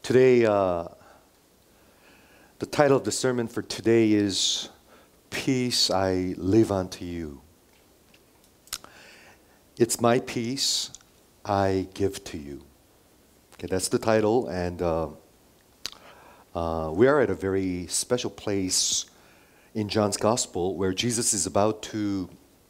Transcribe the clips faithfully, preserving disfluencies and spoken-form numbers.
Today, uh, the title of the sermon for today is Peace I Live Unto You. It's my peace I give to you. Okay, that's the title, and uh, uh, we are at a very special place in John's Gospel where Jesus is about to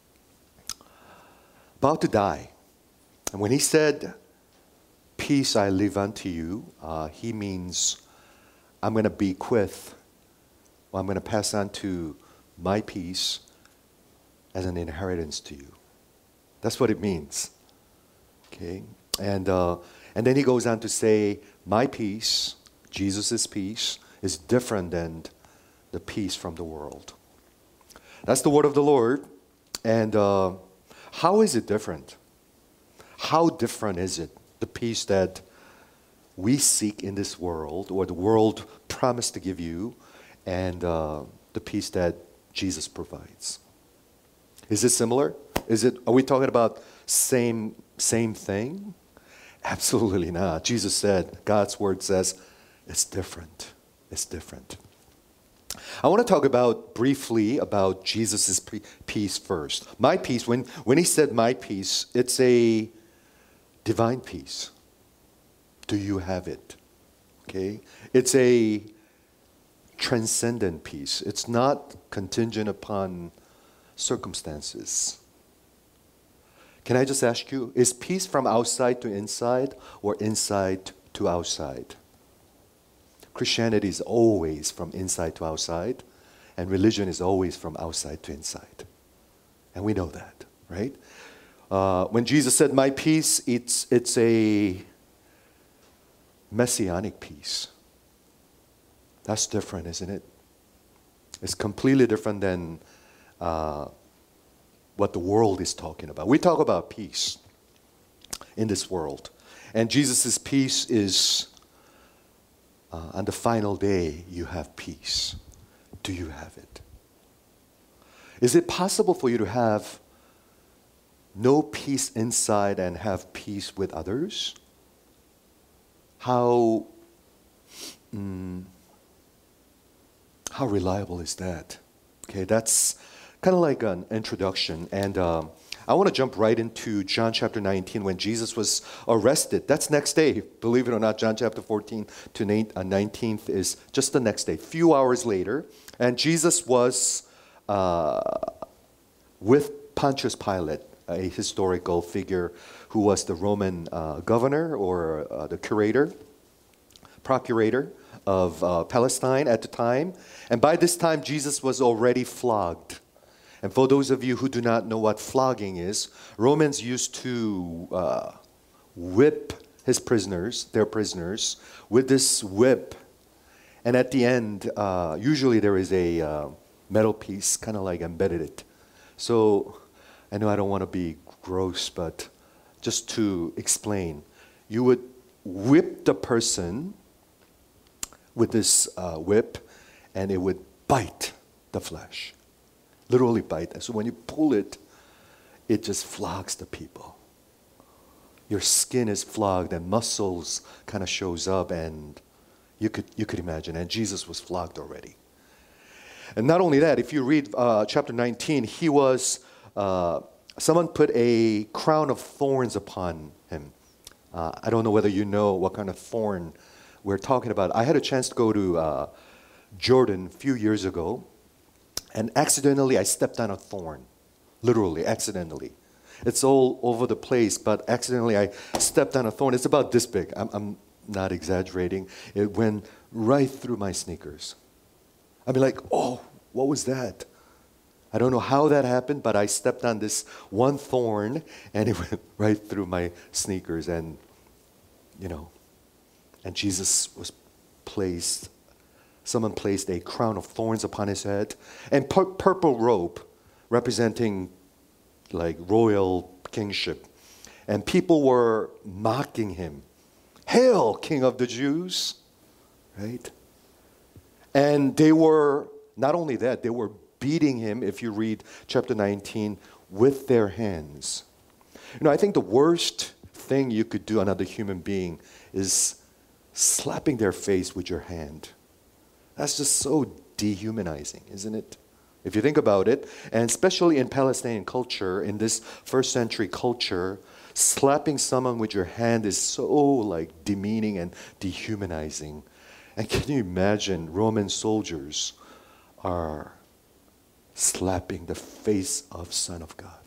about to die. And when he said, "Peace I live unto you," uh, he means I'm going to bequeath, or I'm going to pass on to my peace as an inheritance to you. That's what it means. Okay, and uh, and then he goes on to say, my peace, Jesus' peace, is different than the peace from the world. That's the word of the Lord. And uh, how is it different? How different is it? The peace that we seek in this world, or the world promised to give you, and uh, the peace that Jesus provides. Is it similar? Is it? Are we talking about same same thing? Absolutely not. Jesus said, God's word says, it's different. It's different. I want to talk about briefly about Jesus' peace first. My peace, when, when he said my peace, it's a divine peace. Do you have it? Okay? It's a transcendent peace. It's not contingent upon circumstances. Can I just ask you, is peace from outside to inside or inside to outside? Christianity is always from inside to outside, and religion is always from outside to inside. And we know that, right? Uh, when Jesus said, my peace, it's, it's a messianic peace. That's different, isn't it? It's completely different than uh, what the world is talking about. We talk about peace in this world. And Jesus' peace is, uh, on the final day, you have peace. Do you have it? Is it possible for you to have no peace inside and have peace with others? How, mm, how reliable is that? Okay, that's kind of like an introduction. And um, I want to jump right into John chapter nineteen when Jesus was arrested. That's next day. Believe it or not, John chapter fourteen to nineteenth is just the next day, few hours later. And Jesus was uh, with Pontius Pilate, a historical figure who was the Roman uh, governor or uh, the curator, procurator of uh, Palestine at the time. And by this time, Jesus was already flogged. And for those of you who do not know what flogging is, Romans used to uh, whip his prisoners, their prisoners, with this whip. And at the end, uh, usually there is a uh, metal piece, kind of like embedded it. So I know I don't want to be gross, but just to explain, you would whip the person with this uh, whip, and it would bite the flesh. Literally bite. So when you pull it, it just flogs the people. Your skin is flogged, and muscles kind of shows up, and you could you could imagine. And Jesus was flogged already. And not only that, if you read uh, chapter nineteen, he was uh, someone put a crown of thorns upon him. Uh, I don't know whether you know what kind of thorn we're talking about. I had a chance to go to uh, Jordan a few years ago, and accidentally I stepped on a thorn. Literally, accidentally. It's all over the place, but accidentally I stepped on a thorn. It's about this big. I'm, I'm not exaggerating. It went right through my sneakers. I mean, like, oh, what was that? I don't know how that happened, but I stepped on this one thorn, and it went right through my sneakers. And, you know, and Jesus was placed, someone placed a crown of thorns upon his head, and pur- purple robe representing like royal kingship. And people were mocking him. Hail, King of the Jews, right? And they were, not only that, they were beating him, if you read chapter nineteen, with their hands. You know, I think the worst thing you could do another human being is slapping their face with your hand. That's just so dehumanizing, isn't it? If you think about it, and especially in Palestinian culture, in this first century culture, slapping someone with your hand is so like demeaning and dehumanizing. And can you imagine Roman soldiers are slapping the face of Son of God?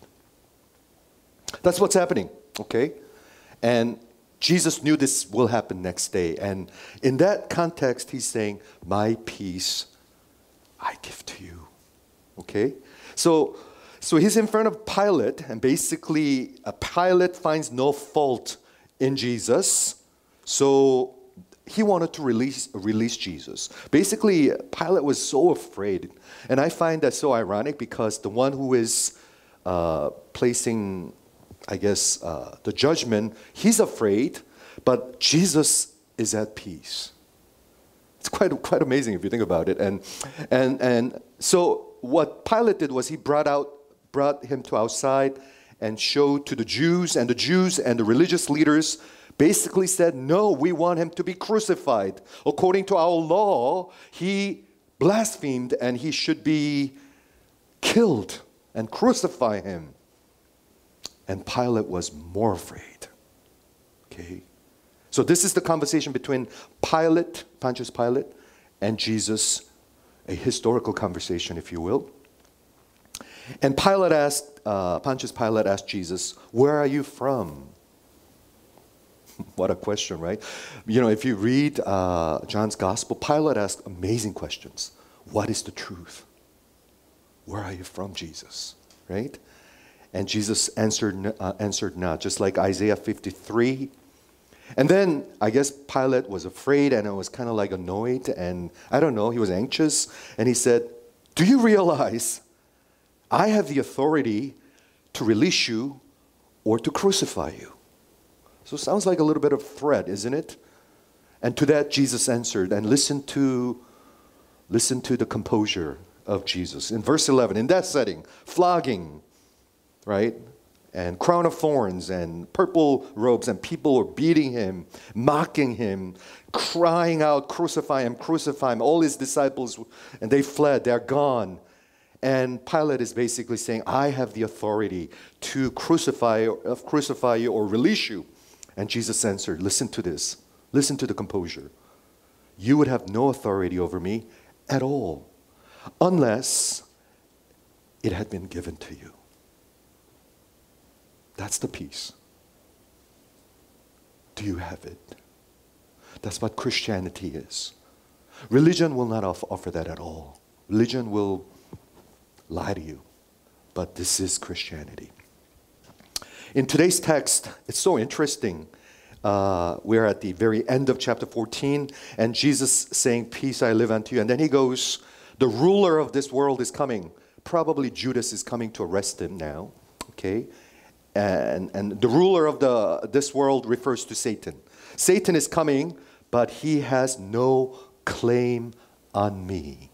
That's what's happening, okay? And Jesus knew this will happen next day. And in that context, he's saying, my peace I give to you. Okay? So, so he's in front of Pilate, and basically, a Pilate finds no fault in Jesus. So he wanted to release, release Jesus. Basically, Pilate was so afraid. And I find that so ironic because the one who is uh, placing, I guess, uh, the judgment, he's afraid, but Jesus is at peace. It's quite quite amazing if you think about it. And and and so what Pilate did was he brought out brought him to outside and showed to the Jews, and the Jews and the religious leaders basically said, no, we want him to be crucified. According to our law, he blasphemed and he should be killed and crucify him. And Pilate was more afraid. Okay? So this is the conversation between Pilate, Pontius Pilate, and Jesus, a historical conversation, if you will. And Pilate asked, uh, Pontius Pilate asked Jesus, where are you from? What a question, right? You know, if you read uh, John's Gospel, Pilate asked amazing questions. What is the truth? Where are you from, Jesus? Right? And Jesus answered, uh, answered not, just like Isaiah fifty-three. And then I guess Pilate was afraid and it was kind of like annoyed, and I don't know, he was anxious. And he said, do you realize I have the authority to release you or to crucify you? So it sounds like a little bit of threat, isn't it? And to that Jesus answered, and listen to, listen to the composure of Jesus. In verse eleven, in that setting, flogging, right? And crown of thorns and purple robes, and people were beating him, mocking him, crying out, crucify him, crucify him. All his disciples, and they fled, they're gone. And Pilate is basically saying, I have the authority to crucify, uh, crucify you or release you. And Jesus answered, listen to this. Listen to the composure. You would have no authority over me at all, unless it had been given to you. That's the peace. Do you have it? That's what Christianity is. Religion will not offer that at all. Religion will lie to you. But this is Christianity. In today's text, it's so interesting. Uh, we're at the very end of chapter fourteen, and Jesus saying, peace I live unto you. And then he goes, the ruler of this world is coming. Probably Judas is coming to arrest him now. Okay? And, and the ruler of the this world refers to Satan. Satan is coming, but he has no claim on me.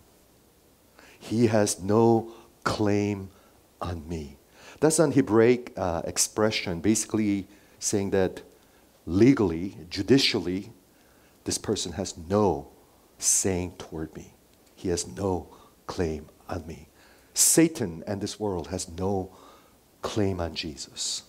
He has no claim on me. That's an Hebraic uh, expression, basically saying that legally, judicially, this person has no saying toward me. He has no claim on me. Satan and this world has no claim on Jesus.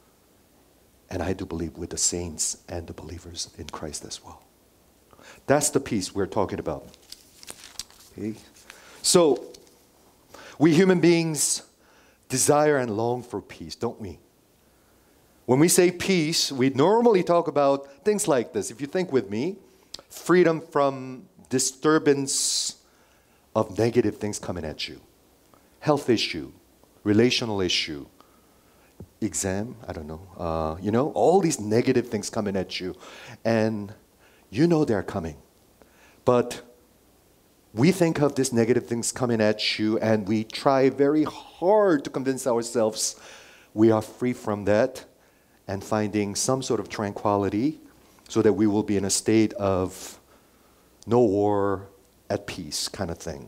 And I do believe with the saints and the believers in Christ as well. That's the peace we're talking about. Okay? So, we human beings desire and long for peace, don't we? When we say peace, we normally talk about things like this. If you think with me, freedom from disturbance of negative things coming at you. Health issue, relational issue, exam, I don't know. Uh, you know, all these negative things coming at you. And you know they're coming. But we think of these negative things coming at you, and we try very hard to convince ourselves we are free from that and finding some sort of tranquility so that we will be in a state of no war, at peace kind of thing.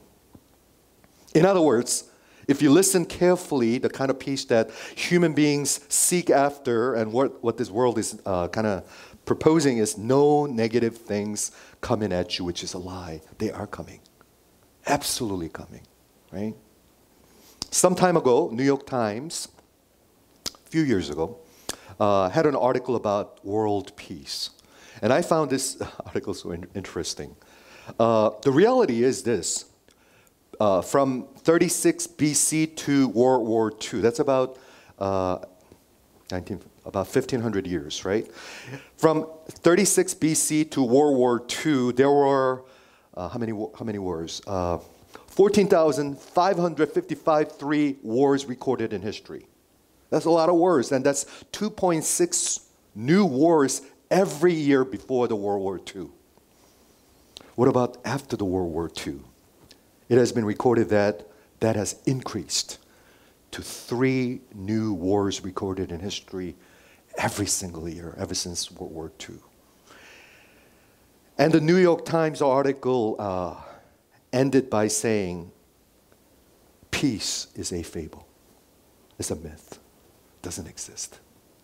In other words, if you listen carefully, the kind of peace that human beings seek after and what, what this world is uh, kind of proposing is no negative things coming at you, which is a lie. They are coming. Absolutely coming, right? Some time ago, New York Times, a few years ago, uh, had an article about world peace. And I found this article so in- interesting. Uh, the reality is this. Uh, from thirty-six B C to World War Two, that's about uh, nineteen, about fifteen hundred years, right? From thirty-six B C to World War Two, there were uh, how many how many wars? Uh, fourteen thousand five hundred fifty-five three wars recorded in history. That's a lot of wars, and that's two point six new wars every year before the World War Two. What about after the World War Two? It has been recorded that that has increased to three new wars recorded in history every single year, ever since World War Two. And the New York Times article uh, ended by saying, peace is a fable. It's a myth. It doesn't exist.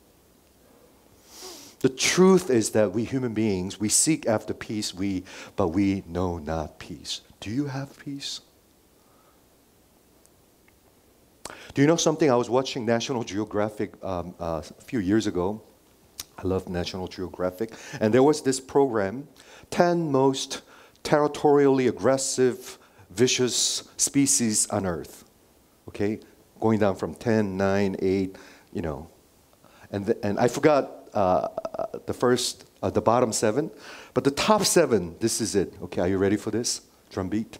The truth is that we human beings, we seek after peace, we, but we know not peace. Do you have peace? Do you know something? I was watching National Geographic um, uh, a few years ago. I love National Geographic. And there was this program, ten most territorially aggressive, vicious species on Earth. Okay? Going down from ten, nine, eight, you know. And, the, and I forgot uh, the first, uh, the bottom seven. But the top seven, this is it. Okay, are you ready for this? Drum beat.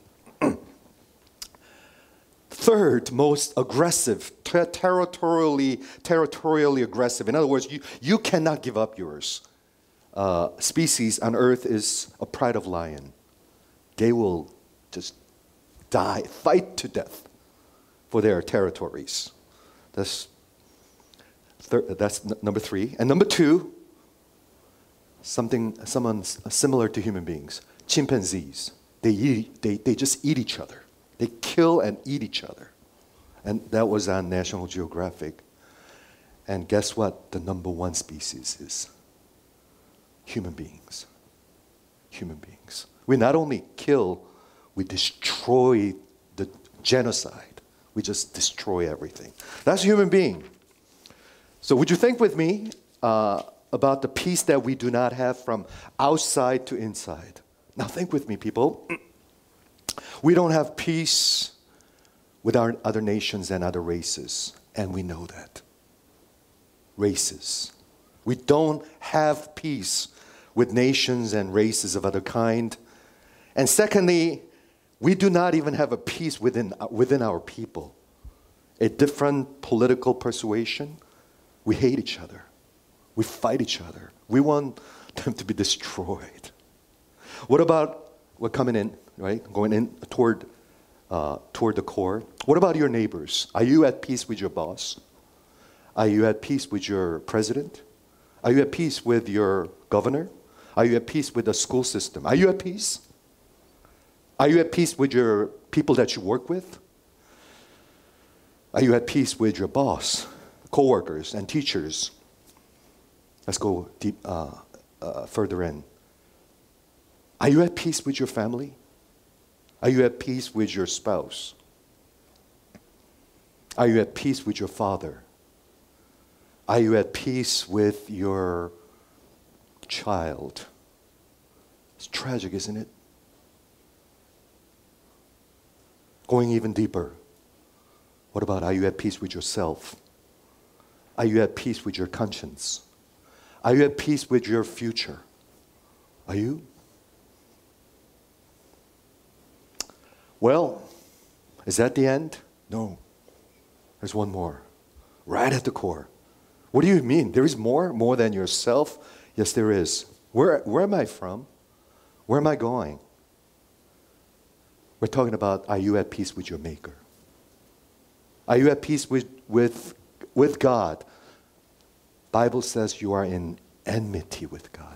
Third most aggressive, ter- territorially, territorially aggressive. In other words, you, you cannot give up yours. Uh, species on Earth is a pride of lion. They will just die, fight to death for their territories. That's thir- that's n- number three. And number two, something, someone similar to human beings, chimpanzees. They eat, they, they just eat each other. They kill and eat each other. And that was on National Geographic. And guess what the number one species is? Human beings. Human beings. We not only kill, we destroy the genocide. We just destroy everything. That's a human being. So would you think with me uh, about the peace that we do not have from outside to inside? Now think with me, people. We don't have peace with our other nations and other races, and we know that. Races. We don't have peace with nations and races of other kind. And secondly, we do not even have a peace within, within our people. A different political persuasion. We hate each other. We fight each other. We want them to be destroyed. What about, we're coming in, right? Going in toward, uh, toward the core. What about your neighbors? Are you at peace with your boss? Are you at peace with your president? Are you at peace with your governor? Are you at peace with the school system? Are you at peace? Are you at peace with your people that you work with? Are you at peace with your boss, co-workers, and teachers? Let's go deep, uh, uh, further in. Are you at peace with your family? Are you at peace with your spouse? Are you at peace with your father? Are you at peace with your child? It's tragic, isn't it? Going even deeper. What about, are you at peace with yourself? Are you at peace with your conscience? Are you at peace with your future? Are you? Well, is that the end? No. There's one more. Right at the core. What do you mean? There is more? More than yourself? Yes, there is. Where, where am I from? Where am I going? We're talking about, are you at peace with your Maker? Are you at peace with, with, with God? Bible says you are in enmity with God.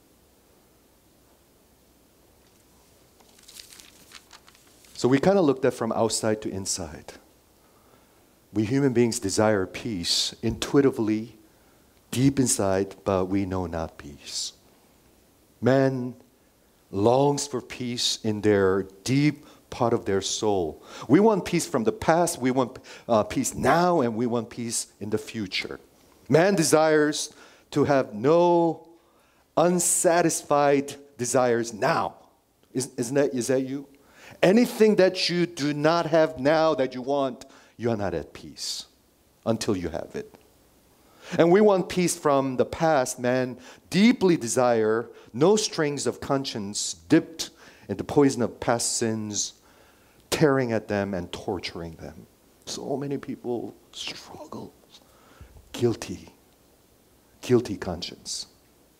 So we kind of looked at from outside to inside. We human beings desire peace intuitively, deep inside, but we know not peace. Man longs for peace in their deep part of their soul. We want peace from the past, we want uh, peace now, and we want peace in the future. Man desires to have no unsatisfied desires now. Is, isn't that, is that you? Anything that you do not have now that you want, you are not at peace until you have it. And we want peace from the past. Man deeply desire no strings of conscience dipped in the poison of past sins, tearing at them and torturing them. So many people struggle. Guilty. Guilty conscience.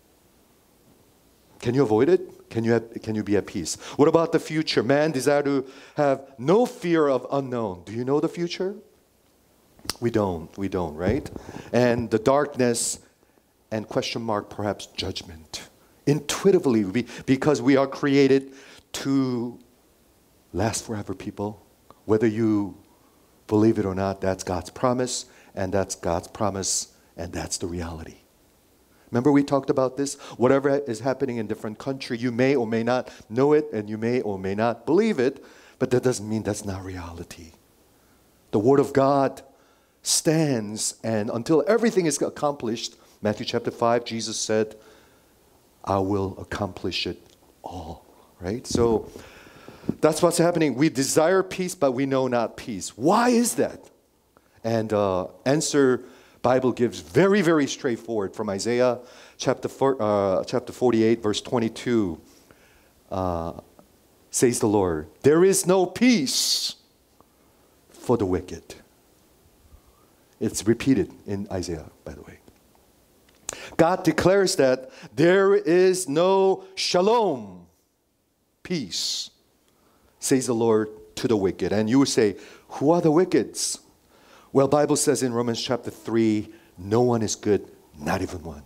Can you avoid it? Can you, have, can you be at peace? What about the future? Man desire to have no fear of unknown. Do you know the future? We don't. We don't, right? And the darkness and question mark, perhaps judgment. Intuitively, we, because we are created to last forever, people. Whether you believe it or not, that's God's promise, and that's God's promise, and that's the reality. Remember we talked about this? Whatever is happening in different country, you may or may not know it, and you may or may not believe it, but that doesn't mean that's not reality. The Word of God stands, and until everything is accomplished, Matthew chapter five, Jesus said, I will accomplish it all, right? So that's what's happening. We desire peace, but we know not peace. Why is that? And uh, answer Bible gives very, very straightforward from Isaiah chapter four, uh, chapter forty-eight, verse twenty-two. Uh, says the Lord, there is no peace for the wicked. It's repeated in Isaiah, by the way. God declares that there is no shalom, peace, says the Lord to the wicked. And you would say, who are the wickeds? Well, Bible says in Romans chapter three, no one is good, not even one.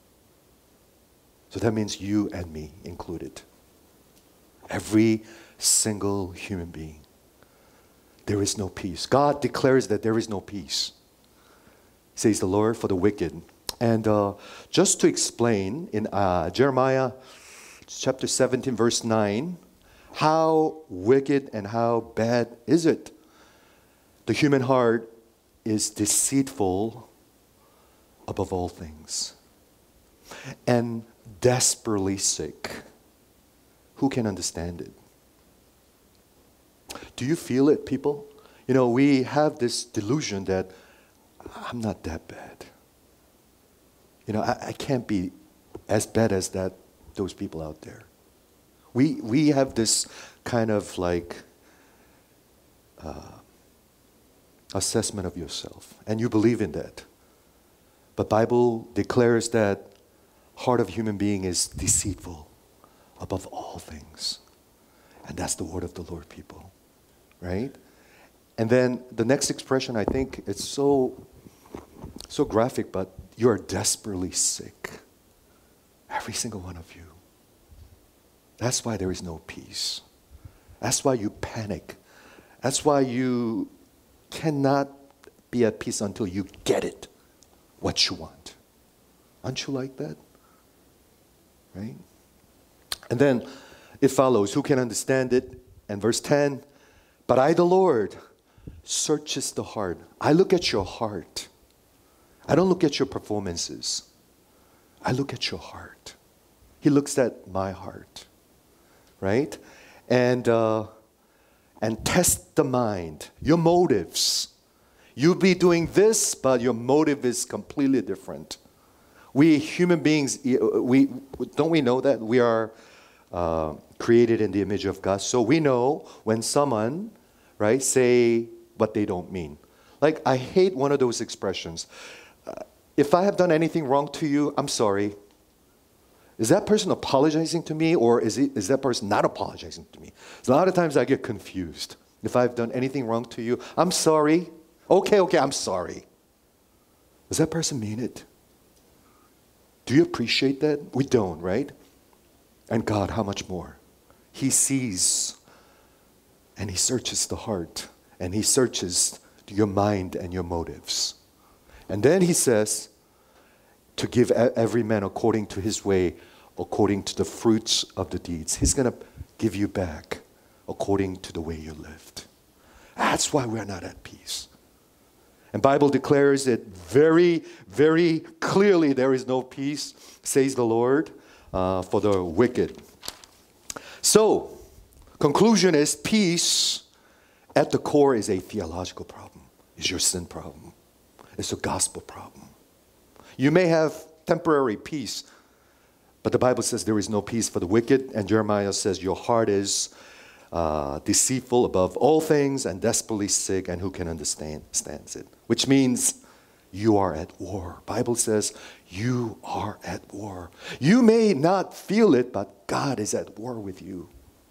So that means you and me included. Every single human being. There is no peace. God declares that there is no peace, says the Lord, for the wicked. And uh, just to explain, in uh, Jeremiah chapter seventeen, verse nine, how wicked and how bad is it? The human heart is deceitful above all things and desperately sick. Who can understand it? Do you feel it, people? You know, we have this delusion that I'm not that bad. You know, I, I can't be as bad as that those people out there. We we have this kind of like uh, assessment of yourself, and you believe in that. But Bible declares that heart of human being is deceitful above all things, and that's the word of the Lord, people, right? And then the next expression, I think it's so so graphic, but you are desperately sick, every single one of you. That's why there is no peace. That's why you panic. That's why you cannot be at peace until you get it, what you want. Aren't you like that? Right? And then it follows, who can understand it? And verse ten, but I, the Lord, searches the heart. I look at your heart. I don't look at your performances. I look at your heart. He looks at my heart. Right? And uh, and test the mind, your motives. You'll be doing this, but your motive is completely different. We human beings, we don't we know that we are uh, created in the image of God? So we know when someone, right, say what they don't mean. Like, I hate one of those expressions. Uh, if I have done anything wrong to you, I'm sorry. Is that person apologizing to me, or is, it, is that person not apologizing to me? So a lot of times I get confused. If I've done anything wrong to you, I'm sorry. Okay, okay, I'm sorry. Does that person mean it? Do you appreciate that? We don't, right? And God, how much more? He sees and He searches the heart, and He searches your mind and your motives. And then He says, to give e- every man according to his way, according to the fruits of the deeds. He's going to give you back according to the way you lived. That's why we're not at peace. And Bible declares it very, very clearly, there is no peace, says the Lord, uh, for the wicked. So, conclusion is peace at the core is a theological problem. It's your sin problem. It's a gospel problem. You may have temporary peace, but the Bible says there is no peace for the wicked, and Jeremiah says your heart is uh, deceitful above all things and desperately sick, and who can understand stands it? Which means you are at war. Bible says you are at war. You may not feel it, but God is at war with you.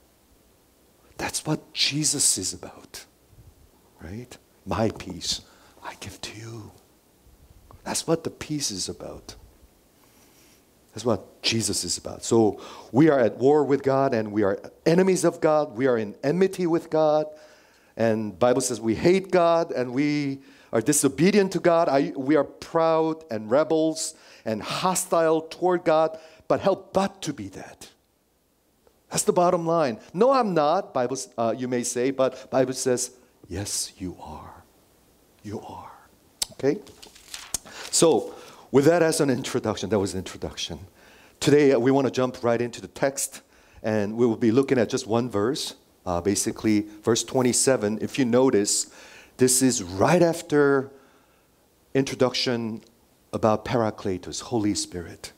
That's what Jesus is about, right? My peace I give to you. That's what the peace is about. That's what Jesus is about. So we are at war with God, and we are enemies of God. We are in enmity with God. And the Bible says we hate God, and we are disobedient to God. I, we are proud and rebels and hostile toward God, but help but to be that. That's the bottom line. No, I'm not, Bible, uh, you may say, but Bible says, yes, you are. You are. Okay? So, with that as an introduction, that was an introduction. Today, uh, we want to jump right into the text, and we will be looking at just one verse, uh, basically verse twenty-seven. If you notice, this is right after introduction about Parakletos, Holy Spirit.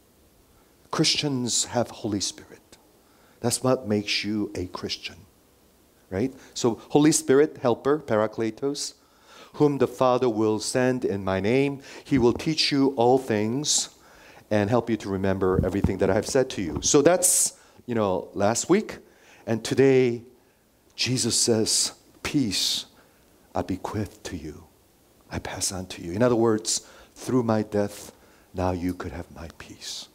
Christians have Holy Spirit. That's what makes you a Christian, right? So Holy Spirit, helper, Parakletos, whom the Father will send in my name. He will teach you all things and help you to remember everything that I have said to you. So that's, you know, last week. And today, Jesus says, peace I bequeath to you. I pass on to you. In other words, through my death, now you could have my peace.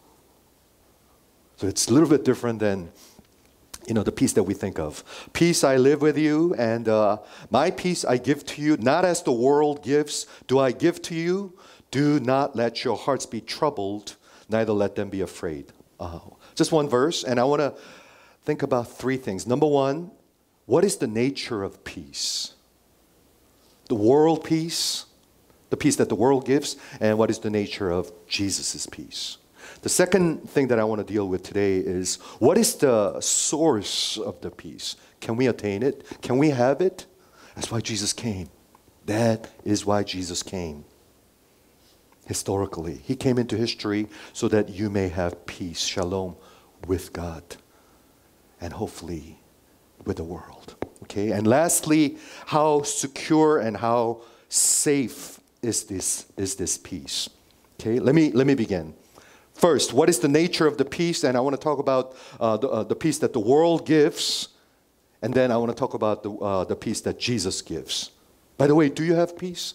So it's a little bit different than, you know, the peace that we think of. Peace I live with you, and uh, my peace I give to you, not as the world gives, do I give to you. Do not let your hearts be troubled, neither let them be afraid. Uh, just one verse, and I want to think about three things. Number one, what is the nature of peace? The world peace, the peace that the world gives, and what is the nature of Jesus' peace? The second thing that I want to deal with today is, what is the source of the peace? Can we attain it? Can we have it? That's why Jesus came. That is why Jesus came. Historically, he came into history so that you may have peace, shalom, with God, and hopefully with the world. Okay? And lastly, how secure and how safe is this, is this peace? Okay? Let me, let me begin. First, what is the nature of the peace? And I want to talk about uh, the, uh, the peace that the world gives. And then I want to talk about the, uh, the peace that Jesus gives. By the way, do you have peace?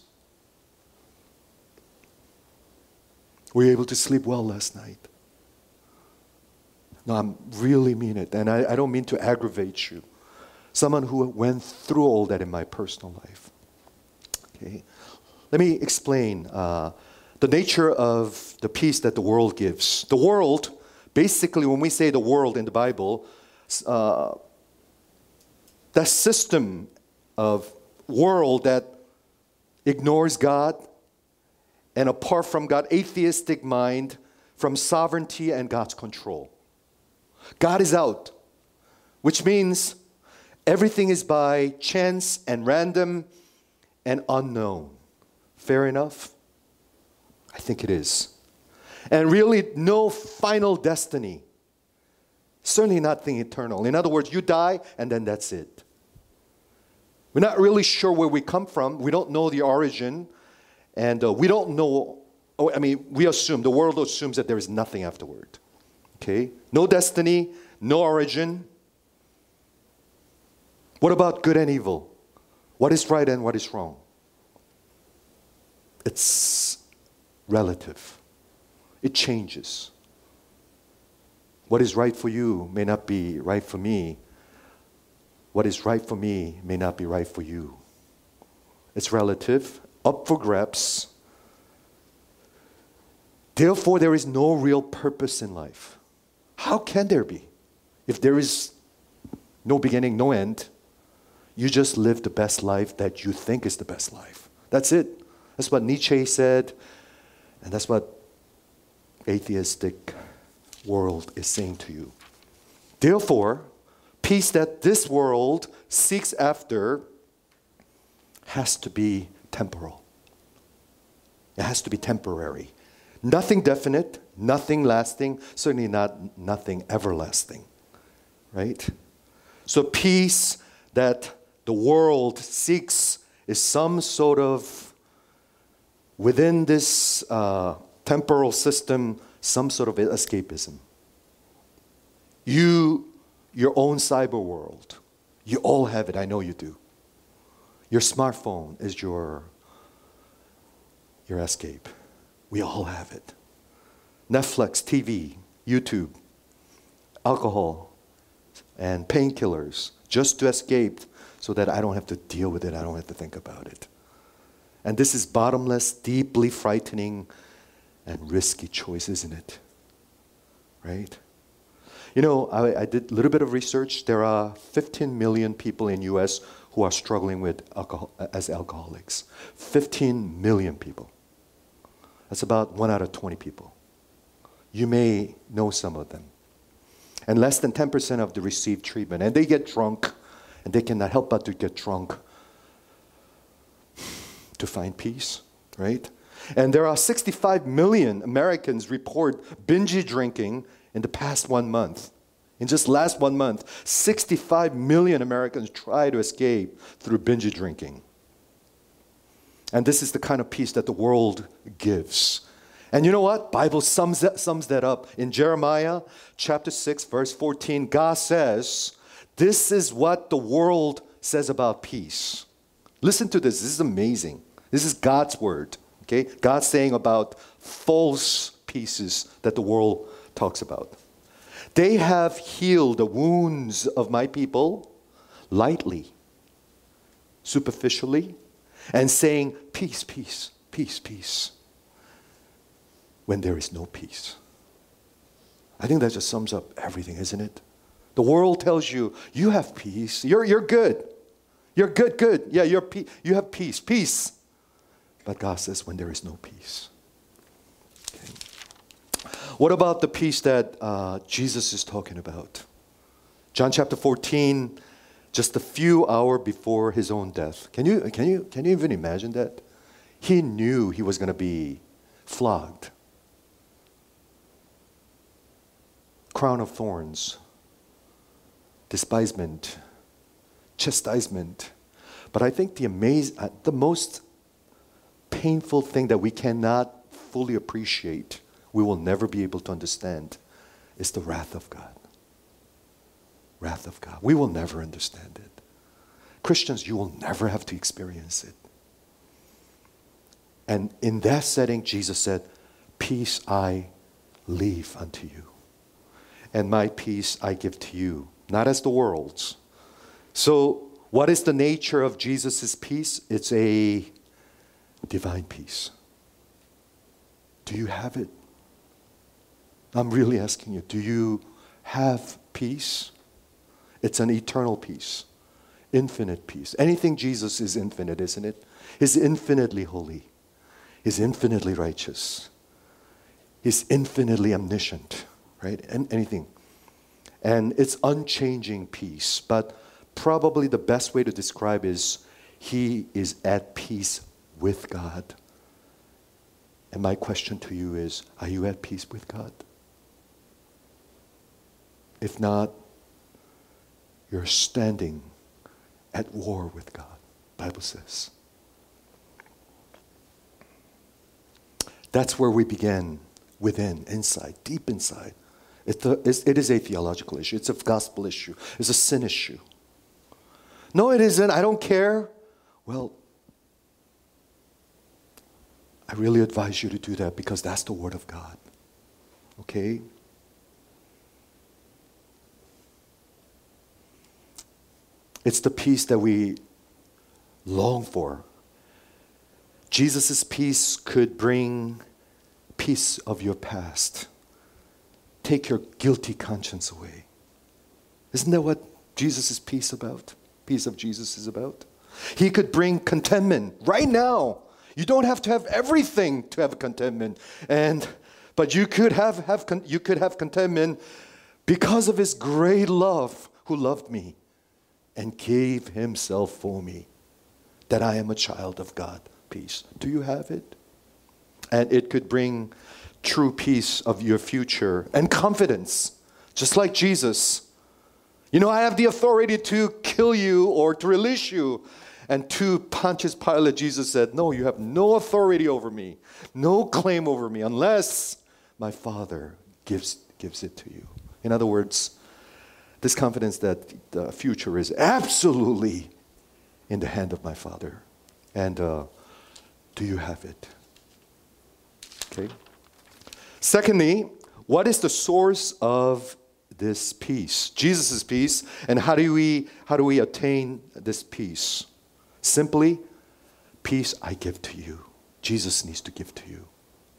Were you able to sleep well last night? No, I really mean it. And I, I don't mean to aggravate you. Someone who went through all that in my personal life. Okay. Let me explain uh, the nature of the peace that the world gives. The world, basically when we say the world in the Bible, uh, that system of world that ignores God and apart from God, atheistic mind from sovereignty and God's control. God is out, which means everything is by chance and random and unknown. Fair enough? I think it is. And really no final destiny. Certainly nothing eternal. In other words, you die and then that's it. We're not really sure where we come from. We don't know the origin. And uh, we don't know, oh, I mean, we assume, the world assumes that there is nothing afterward. Okay? No destiny, no origin. What about good and evil? What is right and what is wrong? It's relative. It changes. What is right for you may not be right for me. What is right for me may not be right for you. It's relative, up for grabs. Therefore, there is no real purpose in life. How can there be? If there is no beginning, no end, you just live the best life that you think is the best life. That's it. That's what Nietzsche said, and that's what atheistic world is saying to you. Therefore, peace that this world seeks after has to be temporal. It has to be temporary. Nothing definite, nothing lasting, certainly not nothing everlasting. Right? So peace that the world seeks is some sort of, within this uh, temporal system, some sort of escapism. You, your own cyber world, you all have it, I know you do. Your smartphone is your, your escape. We all have it. Netflix, T V, YouTube, alcohol, and painkillers, just to escape so that I don't have to deal with it, I don't have to think about it. And this is bottomless, deeply frightening, and risky choice, isn't it? Right? You know, I, I did a little bit of research. There are fifteen million people in U S who are struggling with alcohol as alcoholics. fifteen million people. That's about one out of twenty people. You may know some of them. And less than ten percent of the received treatment. And they get drunk, and they cannot help but to get drunk to find peace, right? And there are sixty-five million Americans report binge drinking in the past one month. In just last one month, sixty-five million Americans try to escape through binge drinking. And this is the kind of peace that the world gives. And you know what? Bible sums that, sums that up. In Jeremiah chapter six, verse fourteen, God says, this is what the world says about peace. Listen to this. This is amazing. This is God's word. Okay? God's saying about false peaces that the world talks about. They have healed the wounds of my people lightly, superficially, and saying, peace, peace, peace, peace, when there is no peace. I think that just sums up everything, isn't it? The world tells you, you have peace, you're, you're good. You're good, good. Yeah, you're pe- you have peace, peace. But God says, when there is no peace. Okay. What about the peace that uh, Jesus is talking about? John chapter fourteen, just a few hours before his own death. Can you, can you, can you even imagine that? He knew he was going to be flogged. Crown of thorns, despisement, chastisement. But I think the amaz- uh, the most painful thing that we cannot fully appreciate, we will never be able to understand, is the wrath of God. Wrath of God. We will never understand it. Christians, you will never have to experience it. And in that setting, Jesus said, peace I leave unto you. And my peace I give to you, not as the world's. So what is the nature of Jesus' peace? It's a divine peace. Do you have it? I'm really asking you, do you have peace? It's an eternal peace, infinite peace. Anything Jesus is infinite, isn't it? He's infinitely holy. He's infinitely righteous. He's infinitely omniscient, right? And anything. And it's unchanging peace. But probably the best way to describe is he is at peace with God. And my question to you is, are you at peace with God? If not, you're standing at war with God, Bible says. That's where we begin, within, inside, deep inside. It's the, it's, it is a theological issue. It's a gospel issue. It's a sin issue. No, it isn't. I don't care. Well, I really advise you to do that because that's the Word of God. Okay? It's the peace that we long for. Jesus' peace could bring peace of your past. Take your guilty conscience away. Isn't that what Jesus' peace about? Peace of Jesus is about? He could bring contentment right now. You don't have to have everything to have contentment, and but you could have, have you could have contentment because of His great love, who loved me and gave Himself for me, that I am a child of God. Peace. Do you have it? And it could bring true peace of your future and confidence, just like Jesus. You know, I have the authority to kill you or to release you. And to Pontius Pilate, Jesus said, no, you have no authority over me, no claim over me, unless my Father gives, gives it to you. In other words, this confidence that the future is absolutely in the hand of my Father. And uh, do you have it? Okay. Secondly, what is the source of this peace? Jesus' peace, and how do we how do we attain this peace? Simply, peace I give to you. Jesus needs to give to you.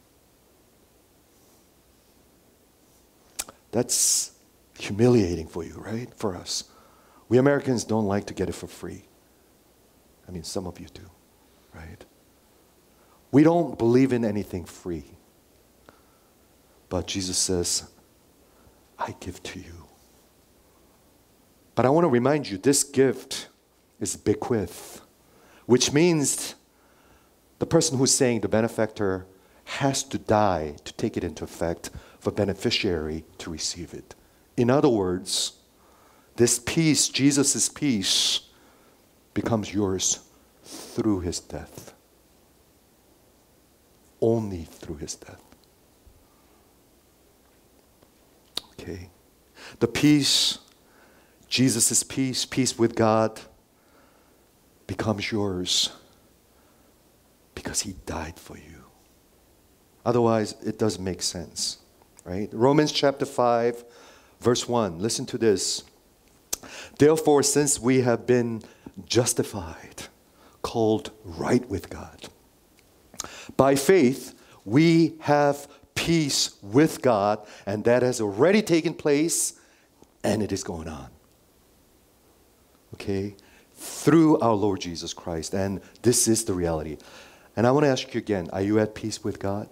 That's humiliating for you, right? For us. We Americans don't like to get it for free. I mean, some of you do, right? We don't believe in anything free. But Jesus says, I give to you. But I want to remind you, this gift is bequeath, which means the person who's saying, the benefactor, has to die to take it into effect for beneficiary to receive it. In other words, this peace, Jesus' peace, becomes yours through His death. Only through His death. Okay. The peace, Jesus' peace, peace with God, becomes yours because He died for you. Otherwise, it doesn't make sense, right? Romans chapter five, verse one. Listen to this. Therefore, since we have been justified, called right with God, by faith, we have peace with God, and that has already taken place, and it is going on. Okay? Through our Lord Jesus Christ. And this is the reality. And I want to ask you again, are you at peace with God?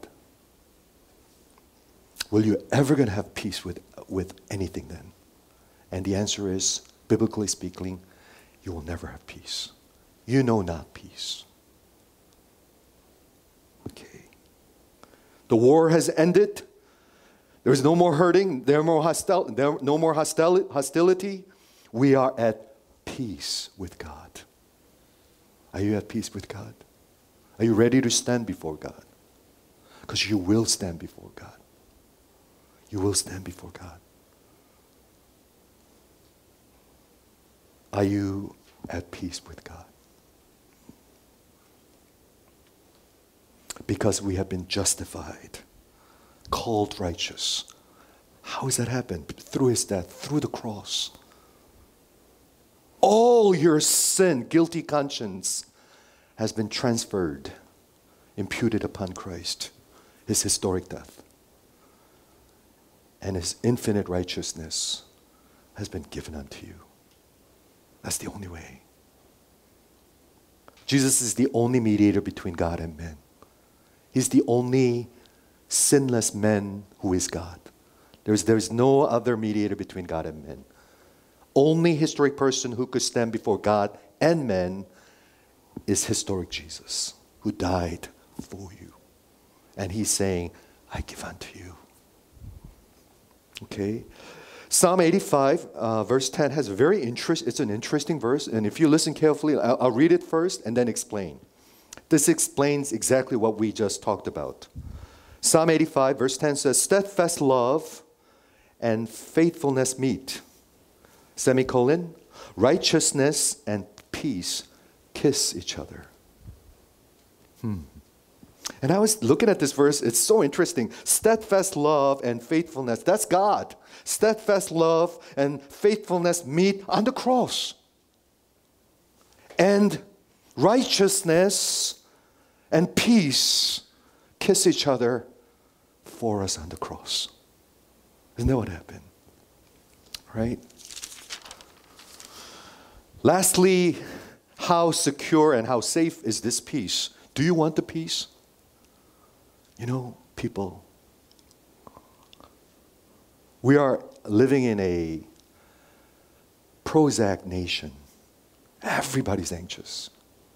Will you ever going to have peace with, with anything then? And the answer is, biblically speaking, you will never have peace. You know not peace. Okay. The war has ended. There is no more hurting. There, more hostil- there no more hostil- hostility. We are at peace with God. Are you at peace with God? Are you ready to stand before God? Because you will stand before God. You will stand before God. Are you at peace with God? Because we have been justified, called righteous. How has that happened? Through His death, through the cross. All your sin, guilty conscience, has been transferred, imputed upon Christ, His historic death. And His infinite righteousness has been given unto you. That's the only way. Jesus is the only mediator between God and men. He's the only sinless man who is God. There's, there's no other mediator between God and men. Only historic person who could stand before God and men is historic Jesus, who died for you. And He's saying, I give unto you. Okay? Psalm eighty-five, uh, verse ten has a very interest. It's an interesting verse. And if you listen carefully, I'll, I'll read it first and then explain. This explains exactly what we just talked about. Psalm eighty-five, verse ten says, steadfast love and faithfulness meet. Semicolon, righteousness and peace kiss each other. Hmm. And I was looking at this verse, it's so interesting. Steadfast love and faithfulness, that's God. Steadfast love and faithfulness meet on the cross. And righteousness and peace kiss each other for us on the cross. Isn't that what happened? Right? Lastly, how secure and how safe is this peace? Do you want the peace? You know, people, we are living in a Prozac nation. Everybody's anxious.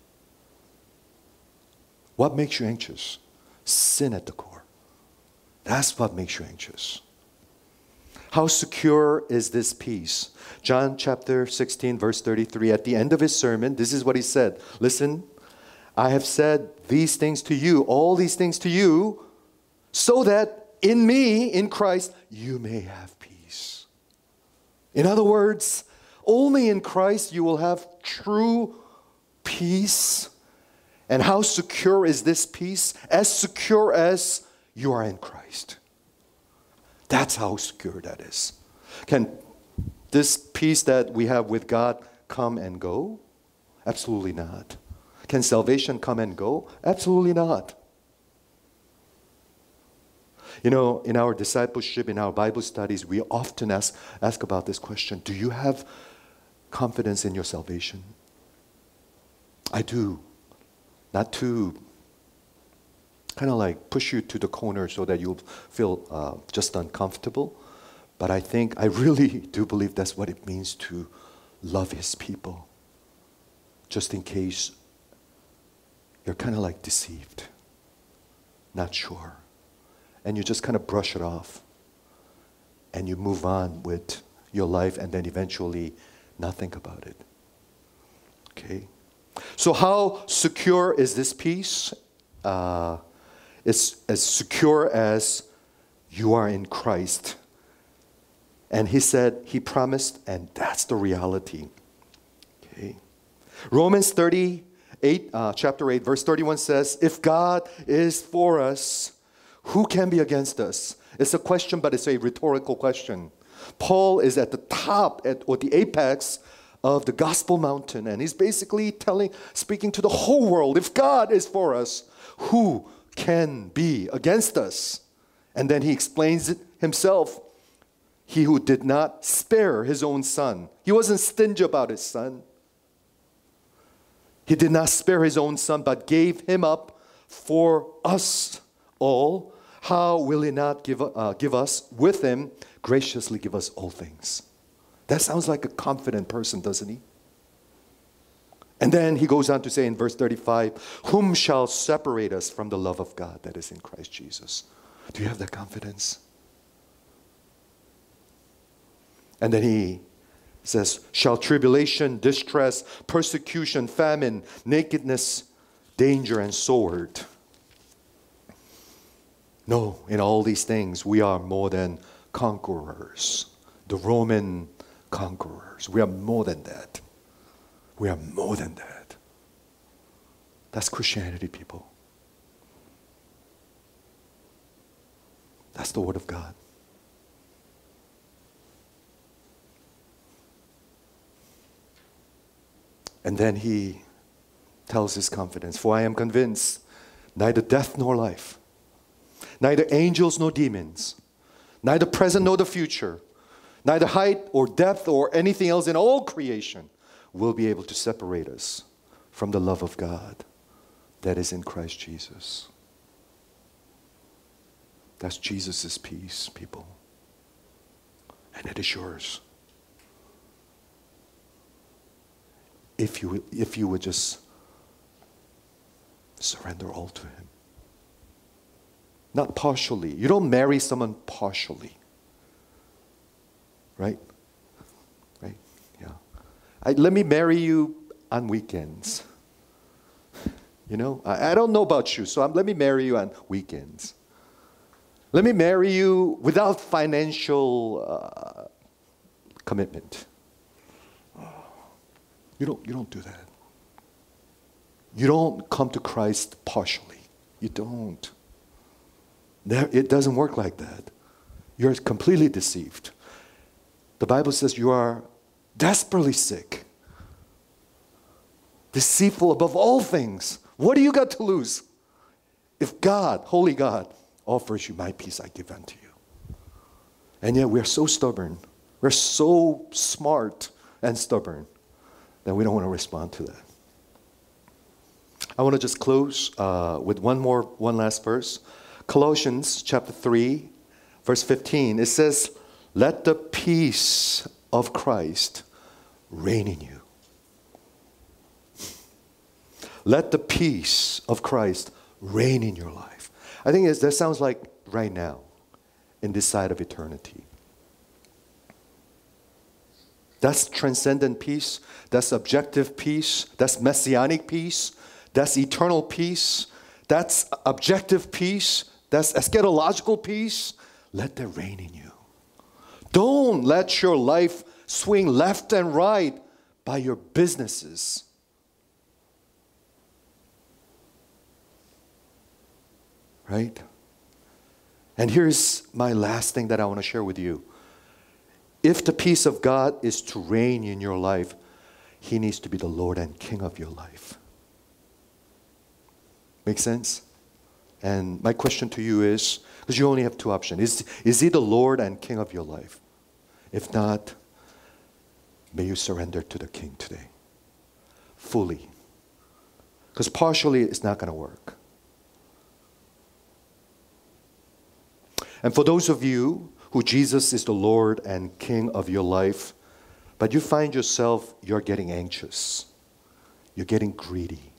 What makes you anxious? Sin at the core. That's what makes you anxious. How secure is this peace? John chapter sixteen, verse thirty-three, at the end of his sermon, this is what he said. Listen, I have said these things to you, all these things to you, so that in me, in Christ, you may have peace. In other words, only in Christ you will have true peace. And how secure is this peace? As secure as you are in Christ. That's how secure that is. Can this peace that we have with God come and go? Absolutely not. Can salvation come and go? Absolutely not. You know, in our discipleship, in our Bible studies, we often ask, ask about this question. Do you have confidence in your salvation? I do. Not to kind of like push you to the corner so that you'll feel uh, just uncomfortable. But I think, I really do believe that's what it means to love His people. Just in case you're kind of like deceived, not sure. And you just kind of brush it off. And you move on with your life and then eventually not think about it. Okay? So how secure is this peace? Uh, it's as secure as you are in Christ. And he said, he promised, and that's the reality. Okay. Romans thirty-eight, uh, chapter eight, verse thirty-one says, if God is for us, who can be against us? It's a question, but it's a rhetorical question. Paul is at the top, at, or the apex of the gospel mountain, and he's basically telling, speaking to the whole world, if God is for us, who can be against us? And then he explains it himself. He who did not spare his own son. He wasn't stingy about his son. He did not spare his own son, but gave him up for us all. How will he not give, uh, give us with him, graciously give us all things? That sounds like a confident person, doesn't he? And then he goes on to say in verse thirty-five, whom shall separate us from the love of God that is in Christ Jesus? Do you have that confidence? And then he says, shall tribulation, distress, persecution, famine, nakedness, danger, and sword? No, in all these things we are more than conquerors. The Roman conquerors. We are more than that. We are more than that. That's Christianity, people. That's the Word of God. And then he tells his confidence, for I am convinced neither death nor life, neither angels nor demons, neither present nor the future, neither height or depth or anything else in all creation will be able to separate us from the love of God that is in Christ Jesus. That's Jesus' peace, people. And it is yours. If you, if you would just surrender all to Him. Not partially. You don't marry someone partially. Right? Right? Yeah. I, let me marry you on weekends. You know, I, I don't know about you, so I'm, let me marry you on weekends. Let me marry you without financial uh, commitment. You don't, you don't do that. You don't come to Christ partially. You don't. There, it doesn't work like that. You're completely deceived. The Bible says you are desperately sick, deceitful above all things. What do you got to lose? If God, holy God, offers you, my peace I give unto you. And yet we're so stubborn. We're so smart and stubborn that we don't want to respond to that. I want to just close uh, with one more, one last verse. Colossians chapter three, verse fifteen. It says, let the peace of Christ reign in you. Let the peace of Christ reign in your life. I think that sounds like right now, in this side of eternity. That's transcendent peace. That's objective peace. That's messianic peace. That's eternal peace. That's objective peace. That's eschatological peace. Let that reign in you. Don't let your life swing left and right by your businesses. Right? And here's my last thing that I want to share with you. If the peace of God is to reign in your life, He needs to be the Lord and King of your life. Make sense? And my question to you is, because you only have two options, is, is He the Lord and King of your life? If not, may you surrender to the King today, fully. Because partially it's not going to work. And for those of you who Jesus is the Lord and King of your life, but you find yourself, you're getting anxious. You're getting greedy.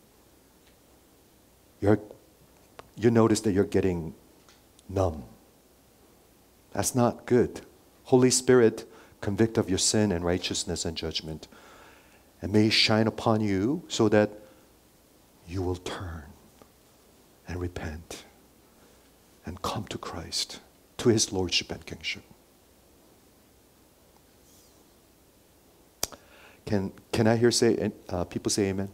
You're, you notice that you're getting numb. That's not good. Holy Spirit, convict of your sin and righteousness and judgment. And may He shine upon you so that you will turn and repent and come to Christ, to His Lordship and Kingship. Can, can I hear say, uh, people say amen?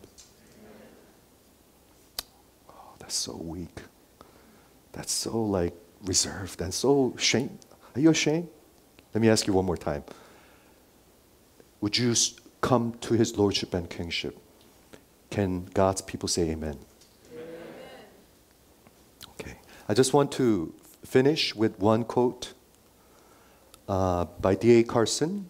Oh, that's so weak. That's so like reserved and so shame. Are you ashamed? Let me ask you one more time. Would you come to His Lordship and Kingship? Can God's people say amen? Amen. Okay. I just want to finish with one quote uh, by D A Carson.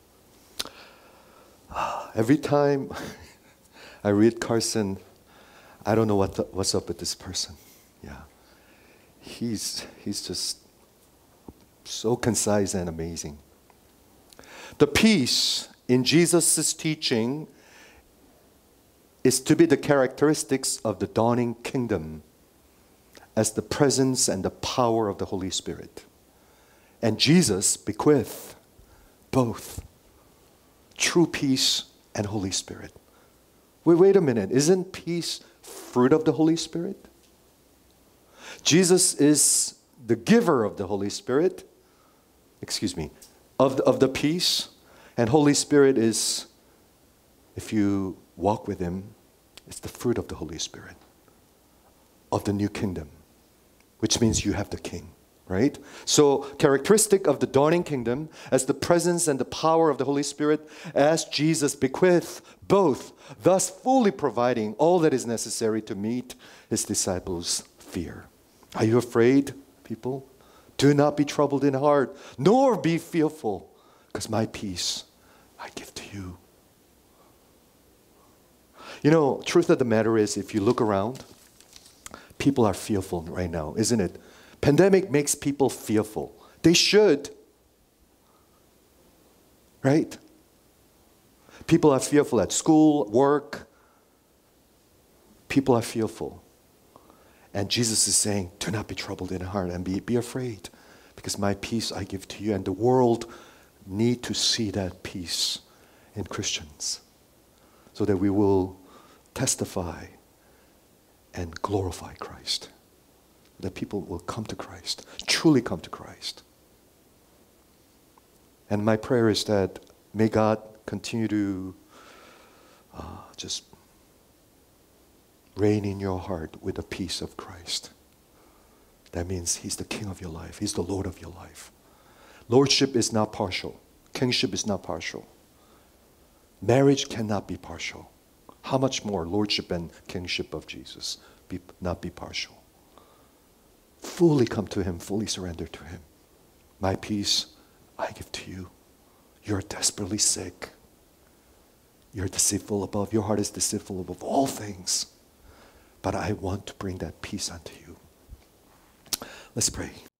Every time I read Carson, I don't know what the, what's up with this person. Yeah, he's he's just so concise and amazing. The peace in Jesus' teaching is to be the characteristics of the dawning kingdom as the presence and the power of the Holy Spirit. And Jesus bequeathed both true peace and Holy Spirit. Wait, wait a minute. Isn't peace fruit of the Holy Spirit? Jesus is the giver of the Holy Spirit. Excuse me. Of the, of the peace. And Holy Spirit is, if you walk with Him, it's the fruit of the Holy Spirit. Of the new kingdom. Which means you have the King. Right? So, characteristic of the dawning kingdom as the presence and the power of the Holy Spirit as Jesus bequeathed both, thus fully providing all that is necessary to meet His disciples' fear. Are you afraid, people? Do not be troubled in heart, nor be fearful, because my peace I give to you. You know, truth of the matter is, if you look around, people are fearful right now, isn't it? Pandemic makes people fearful. They should. Right? People are fearful at school, work. People are fearful. And Jesus is saying, do not be troubled in heart and be, be afraid, because my peace I give to you. And the world need to see that peace in Christians so that we will testify and glorify Christ. That people will come to Christ, truly come to Christ. And my prayer is that may God continue to uh, just reign in your heart with the peace of Christ. That means He's the King of your life. He's the Lord of your life. Lordship is not partial. Kingship is not partial. Marriage cannot be partial. How much more Lordship and Kingship of Jesus be, not be partial? fully come to him, fully surrender to him. My peace I give to you. You're desperately sick. You're deceitful above, your heart is deceitful above all things. But I want to bring that peace unto you. Let's pray.